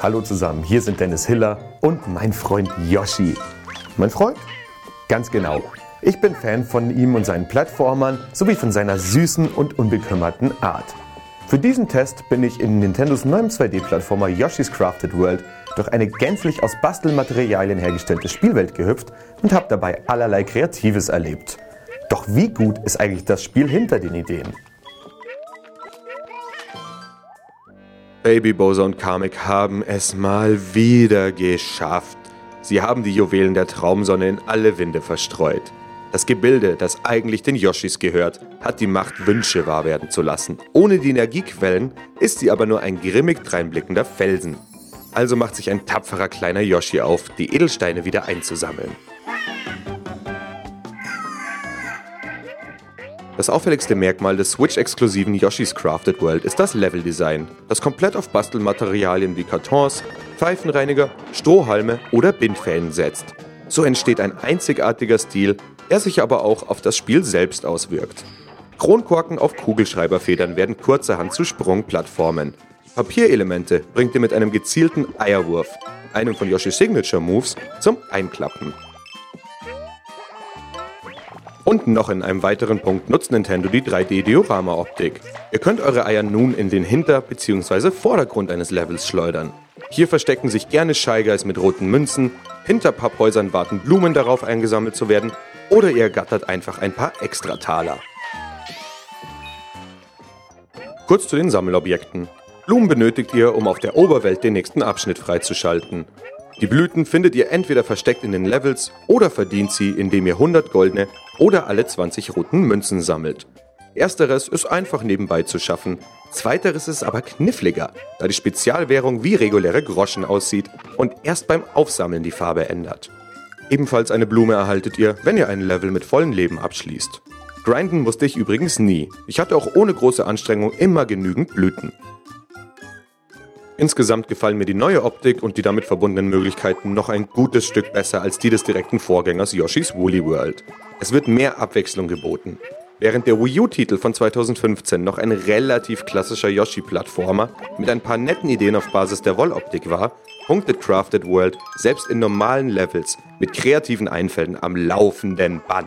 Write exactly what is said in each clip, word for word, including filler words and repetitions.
Hallo zusammen, hier sind Dennis Hiller und mein Freund Yoshi. Mein Freund? Ganz genau. Ich bin Fan von ihm und seinen Plattformern sowie von seiner süßen und unbekümmerten Art. Für diesen Test bin ich in Nintendos neuem zwei D-Plattformer Yoshi's Crafted World durch eine gänzlich aus Bastelmaterialien hergestellte Spielwelt gehüpft und habe dabei allerlei Kreatives erlebt. Doch wie gut ist eigentlich das Spiel hinter den Ideen? Baby Bowser und Kamek haben es mal wieder geschafft. Sie haben die Juwelen der Traumsonne in alle Winde verstreut. Das Gebilde, das eigentlich den Yoshis gehört, hat die Macht, Wünsche wahr werden zu lassen. Ohne die Energiequellen ist sie aber nur ein grimmig dreinblickender Felsen. Also macht sich ein tapferer kleiner Yoshi auf, die Edelsteine wieder einzusammeln. Das auffälligste Merkmal des Switch-exklusiven Yoshi's Crafted World ist das Leveldesign, das komplett auf Bastelmaterialien wie Kartons, Pfeifenreiniger, Strohhalme oder Bindfäden setzt. So entsteht ein einzigartiger Stil, der sich aber auch auf das Spiel selbst auswirkt. Kronkorken auf Kugelschreiberfedern werden kurzerhand zu Sprungplattformen. Papierelemente bringt ihr mit einem gezielten Eierwurf, einem von Yoshis Signature Moves, zum Einklappen. Und noch in einem weiteren Punkt nutzt Nintendo die drei D-Diorama-Optik. Ihr könnt eure Eier nun in den Hinter- bzw. Vordergrund eines Levels schleudern. Hier verstecken sich gerne Shy Guys mit roten Münzen, hinter Papphäusern warten Blumen darauf eingesammelt zu werden oder ihr ergattert einfach ein paar Extrataler. Kurz zu den Sammelobjekten. Blumen benötigt ihr, um auf der Oberwelt den nächsten Abschnitt freizuschalten. Die Blüten findet ihr entweder versteckt in den Levels oder verdient sie, indem ihr hundert goldene oder alle zwanzig roten Münzen sammelt. Ersteres ist einfach nebenbei zu schaffen, zweiteres ist aber kniffliger, da die Spezialwährung wie reguläre Groschen aussieht und erst beim Aufsammeln die Farbe ändert. Ebenfalls eine Blume erhaltet ihr, wenn ihr ein Level mit vollem Leben abschließt. Grinden musste ich übrigens nie, ich hatte auch ohne große Anstrengung immer genügend Blüten. Insgesamt gefallen mir die neue Optik und die damit verbundenen Möglichkeiten noch ein gutes Stück besser als die des direkten Vorgängers Yoshi's Woolly World. Es wird mehr Abwechslung geboten. Während der Wii U-Titel von zweitausendfünfzehn noch ein relativ klassischer Yoshi-Plattformer mit ein paar netten Ideen auf Basis der Wolloptik war, punktet Crafted World selbst in normalen Levels mit kreativen Einfällen am laufenden Band.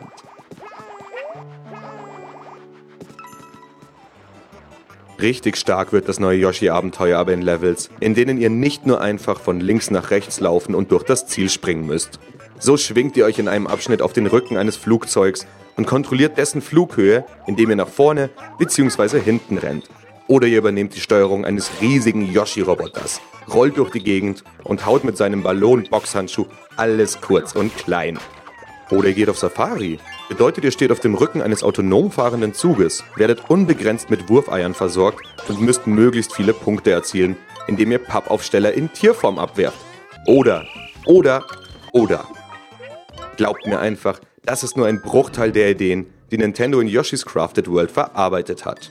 Richtig stark wird das neue Yoshi-Abenteuer aber in Levels, in denen ihr nicht nur einfach von links nach rechts laufen und durch das Ziel springen müsst. So schwingt ihr euch in einem Abschnitt auf den Rücken eines Flugzeugs und kontrolliert dessen Flughöhe, indem ihr nach vorne bzw. hinten rennt. Oder ihr übernehmt die Steuerung eines riesigen Yoshi-Roboters, rollt durch die Gegend und haut mit seinem Ballon-Boxhandschuh alles kurz und klein. Oder ihr geht auf Safari. Bedeutet, ihr steht auf dem Rücken eines autonom fahrenden Zuges, werdet unbegrenzt mit Wurfeiern versorgt und müsst möglichst viele Punkte erzielen, indem ihr Pappaufsteller in Tierform abwerft. Oder, oder, oder. Glaubt mir einfach, das ist nur ein Bruchteil der Ideen, die Nintendo in Yoshi's Crafted World verarbeitet hat.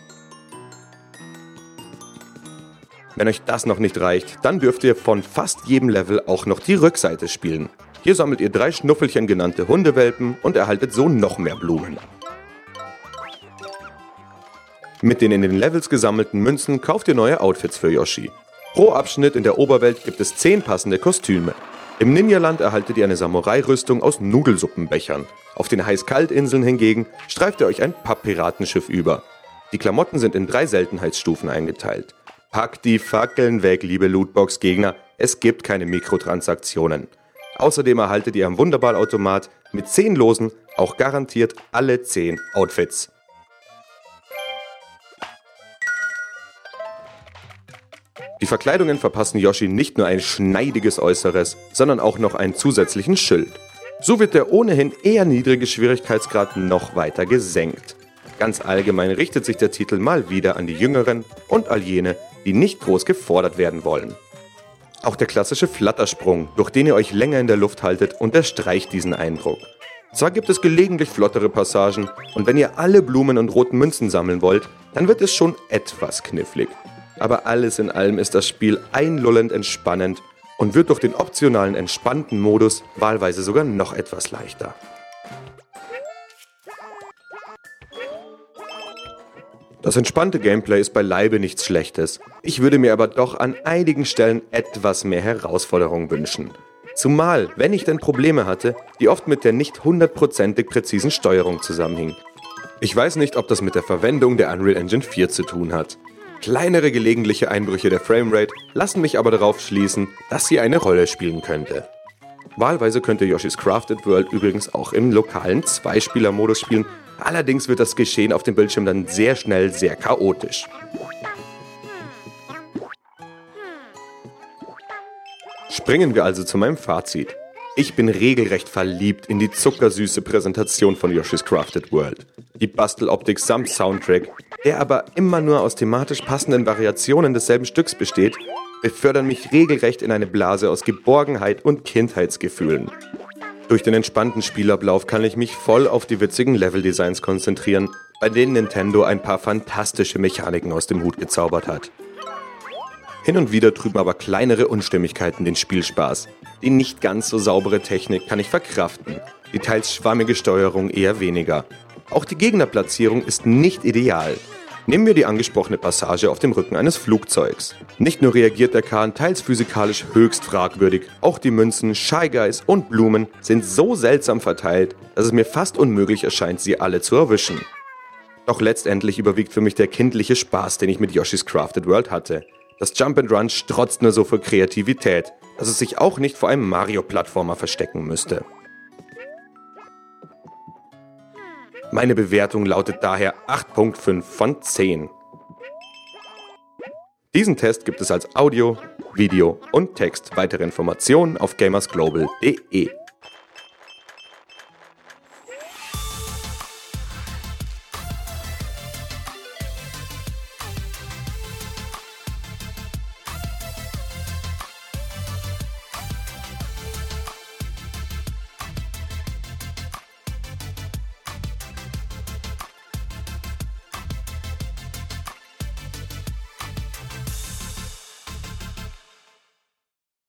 Wenn euch das noch nicht reicht, dann dürft ihr von fast jedem Level auch noch die Rückseite spielen. Hier sammelt ihr drei Schnuffelchen genannte Hundewelpen und erhaltet so noch mehr Blumen. Mit den in den Levels gesammelten Münzen kauft ihr neue Outfits für Yoshi. Pro Abschnitt in der Oberwelt gibt es zehn passende Kostüme. Im Ninjaland erhaltet ihr eine Samurai-Rüstung aus Nudelsuppenbechern. Auf den Heiß-Kalt-Inseln hingegen streift ihr euch ein Papp-Piratenschiff über. Die Klamotten sind in drei Seltenheitsstufen eingeteilt. Packt die Fackeln weg, liebe Lootbox-Gegner, es gibt keine Mikrotransaktionen. Außerdem erhaltet ihr am Wunderballautomat mit zehn Losen auch garantiert alle zehn Outfits. Die Verkleidungen verpassen Yoshi nicht nur ein schneidiges Äußeres, sondern auch noch einen zusätzlichen Schild. So wird der ohnehin eher niedrige Schwierigkeitsgrad noch weiter gesenkt. Ganz allgemein richtet sich der Titel mal wieder an die Jüngeren und all jene, die nicht groß gefordert werden wollen. Auch der klassische Flattersprung, durch den ihr euch länger in der Luft haltet, unterstreicht diesen Eindruck. Zwar gibt es gelegentlich flottere Passagen und wenn ihr alle Blumen und roten Münzen sammeln wollt, dann wird es schon etwas knifflig. Aber alles in allem ist das Spiel einlullend entspannend und wird durch den optionalen entspannten Modus wahlweise sogar noch etwas leichter. Das entspannte Gameplay ist beileibe nichts Schlechtes. Ich würde mir aber doch an einigen Stellen etwas mehr Herausforderung wünschen. Zumal, wenn ich denn Probleme hatte, die oft mit der nicht hundertprozentig präzisen Steuerung zusammenhingen. Ich weiß nicht, ob das mit der Verwendung der Unreal Engine vier zu tun hat. Kleinere gelegentliche Einbrüche der Framerate lassen mich aber darauf schließen, dass sie eine Rolle spielen könnte. Wahlweise könnt ihr Yoshi's Crafted World übrigens auch im lokalen Zweispieler-Modus spielen, allerdings wird das Geschehen auf dem Bildschirm dann sehr schnell sehr chaotisch. Springen wir also zu meinem Fazit. Ich bin regelrecht verliebt in die zuckersüße Präsentation von Yoshi's Crafted World. Die Basteloptik samt Soundtrack, der aber immer nur aus thematisch passenden Variationen desselben Stücks besteht, befördern mich regelrecht in eine Blase aus Geborgenheit und Kindheitsgefühlen. Durch den entspannten Spielablauf kann ich mich voll auf die witzigen Leveldesigns konzentrieren, bei denen Nintendo ein paar fantastische Mechaniken aus dem Hut gezaubert hat. Hin und wieder trüben aber kleinere Unstimmigkeiten den Spielspaß. Die nicht ganz so saubere Technik kann ich verkraften, die teils schwammige Steuerung eher weniger. Auch die Gegnerplatzierung ist nicht ideal. Nehmen wir die angesprochene Passage auf dem Rücken eines Flugzeugs. Nicht nur reagiert der Kahn teils physikalisch höchst fragwürdig, auch die Münzen, Shy Guys und Blumen sind so seltsam verteilt, dass es mir fast unmöglich erscheint, sie alle zu erwischen. Doch letztendlich überwiegt für mich der kindliche Spaß, den ich mit Yoshi's Crafted World hatte. Das Jump-and-Run strotzt nur so vor Kreativität, dass es sich auch nicht vor einem Mario-Plattformer verstecken müsste. Meine Bewertung lautet daher acht Komma fünf von zehn. Diesen Test gibt es als Audio, Video und Text. Weitere Informationen auf gamersglobal punkt de.